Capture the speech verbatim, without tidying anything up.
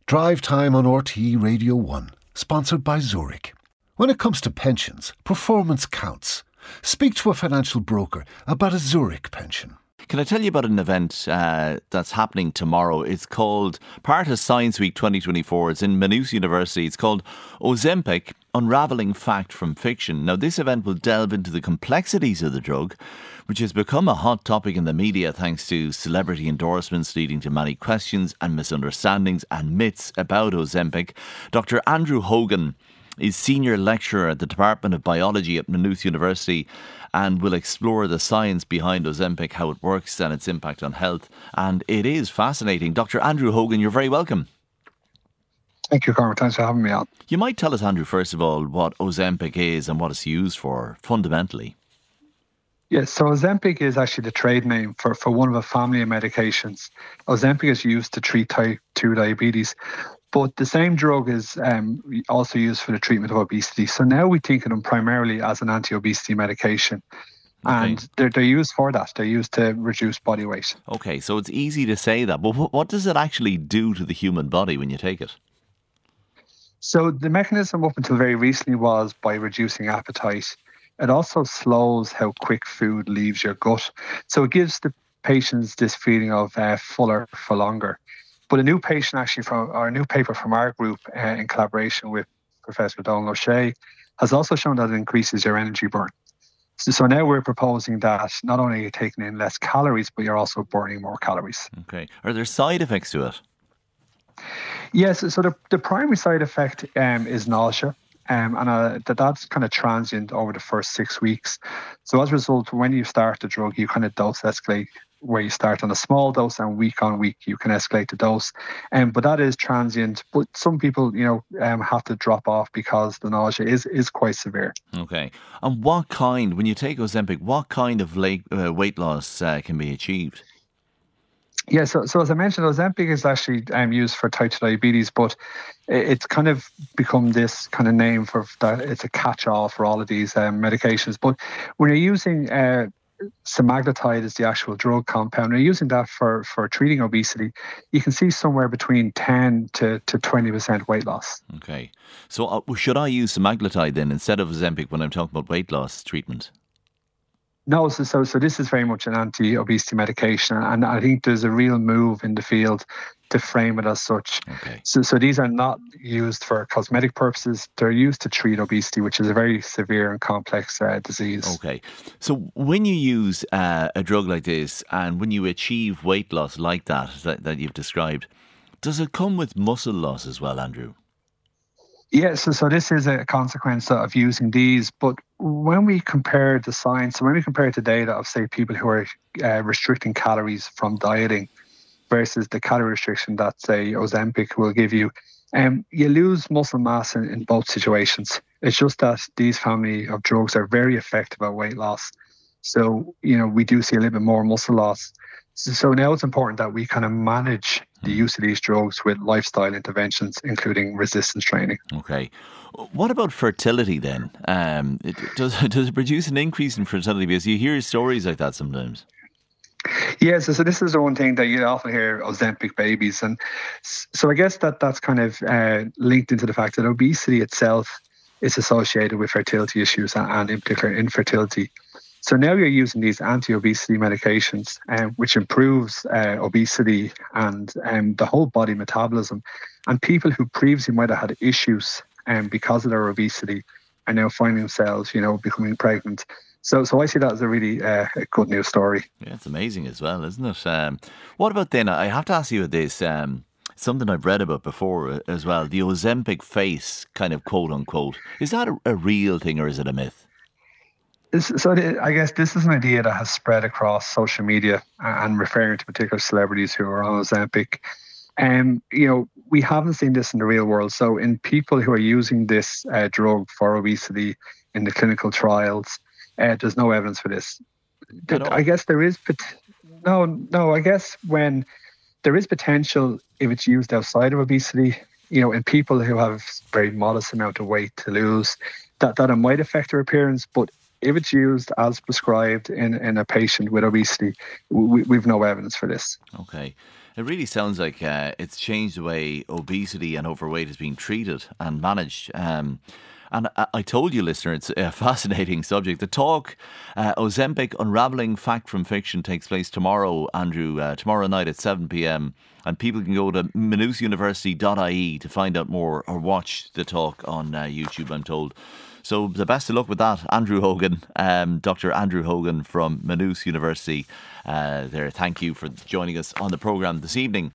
Drive Time on R T É Radio one, sponsored by Zurich. When it comes to pensions, performance counts. Speak to a financial broker about a Zurich pension. Can I tell you about an event uh, that's happening tomorrow? It's called part of Science Week twenty twenty-four. It's in Maynooth University. It's called Ozempic, Unravelling Fact from Fiction. Now, this event will delve into the complexities of the drug, which has become a hot topic in the media thanks to celebrity endorsements leading to many questions and misunderstandings and myths about Ozempic. Doctor Andrew Hogan is Senior Lecturer at the Department of Biology at Maynooth University and will explore the science behind Ozempic, how it works and its impact on health. And it is fascinating. Doctor Andrew Hogan, you're very welcome. Thank you, Cormac. Thanks for having me on. You might tell us, Andrew, first of all, what Ozempic is and what it's used for, fundamentally. Yes, so Ozempic is actually the trade name for, for one of a family of medications. Ozempic is used to treat type two diabetes, but the same drug is um, also used for the treatment of obesity. So now we think of them primarily as an anti-obesity medication. Okay. And they're, they're used for that. They're used to reduce body weight. Okay, so it's easy to say that, but what does it actually do to the human body when you take it? So the mechanism up until very recently was by reducing appetite. It also slows how quick food leaves your gut. So it gives the patients this feeling of uh, fuller for longer. But a new patient actually from, or a new paper from our group uh, in collaboration with Professor Donald O'Shea has also shown that it increases your energy burn. So, so now we're proposing that not only are you taking in less calories, but you're also burning more calories. Okay. Are there side effects to it? Yes. So the, the primary side effect um, is nausea. Um, and uh, that that's kind of transient over the first six weeks. So as a result, when you start the drug, you kind of dose escalate, where you start on a small dose and week on week you can escalate the dose. Um, but that is transient. But some people, you know, um, have to drop off because the nausea is, is quite severe. Okay. And what kind, when you take Ozempic, what kind of late, uh, weight loss uh, can be achieved? Yeah, so, so as I mentioned, Ozempic is actually um, used for type two diabetes, but it's kind of become this kind of name for that. It's a catch-all for all of these um, medications. But when you're using uh, semaglutide as the actual drug compound, and you're using that for, for treating obesity, you can see somewhere between ten to twenty percent weight loss. Okay. So uh, should I use semaglutide then instead of Ozempic when I'm talking about weight loss treatment? No, so, so so this is very much an anti-obesity medication, and I think there's a real move in the field to frame it as such. Okay. So so these are not used for cosmetic purposes. They're used to treat obesity, which is a very severe and complex uh, disease. Okay. So when you use uh, a drug like this and when you achieve weight loss like that, that, that you've described, does it come with muscle loss as well, Andrew? Yes, so, so this is a consequence of using these. But when we compare the science, when we compare the data of, say, people who are uh, restricting calories from dieting versus the calorie restriction that, say, Ozempic will give you, um, you lose muscle mass in, in both situations. It's just that these family of drugs are very effective at weight loss. So, you know, we do see a little bit more muscle loss. So, so now it's important that we kind of manage the use of these drugs with lifestyle interventions, including resistance training. Okay. What about fertility then? Um, it, does, does it produce an increase in fertility? Because you hear stories like that sometimes. Yes, so, so this is the one thing that you often hear, Ozempic babies. And so I guess that that's kind of uh, linked into the fact that obesity itself is associated with fertility issues and, and in particular infertility. So now you're using these anti-obesity medications, um, which improves uh, obesity and um, the whole body metabolism. And people who previously might have had issues um, because of their obesity are now finding themselves, you know, becoming pregnant. So so I see that as a really uh, a good news story. Yeah, it's amazing as well, isn't it? Um, what about then, I have to ask you this, um, something I've read about before as well, the Ozempic face, kind of quote unquote. Is that a, a real thing or is it a myth? So I guess this is an idea that has spread across social media and referring to particular celebrities who are on Ozempic. And, you know, we haven't seen this in the real world. So in people who are using this uh, drug for obesity in the clinical trials, uh, there's no evidence for this. I guess there is, no, no, I guess when there is potential if it's used outside of obesity, you know, in people who have very modest amount of weight to lose, that, that it might affect their appearance, but if it's used as prescribed in, in a patient with obesity, we, we've no evidence for this. Okay. It really sounds like uh, it's changed the way obesity and overweight is being treated and managed. Um, and I, I told you, listener, it's a fascinating subject. The talk, uh, Ozempic Unravelling Fact from Fiction, takes place tomorrow, Andrew, uh, tomorrow night at seven p.m. And people can go to maynooth university dot I E to find out more or watch the talk on uh, YouTube, I'm told. So the best of luck with that, Andrew Hogan, um, Doctor Andrew Hogan from Maynooth University. Uh, there, thank you for joining us on the programme this evening.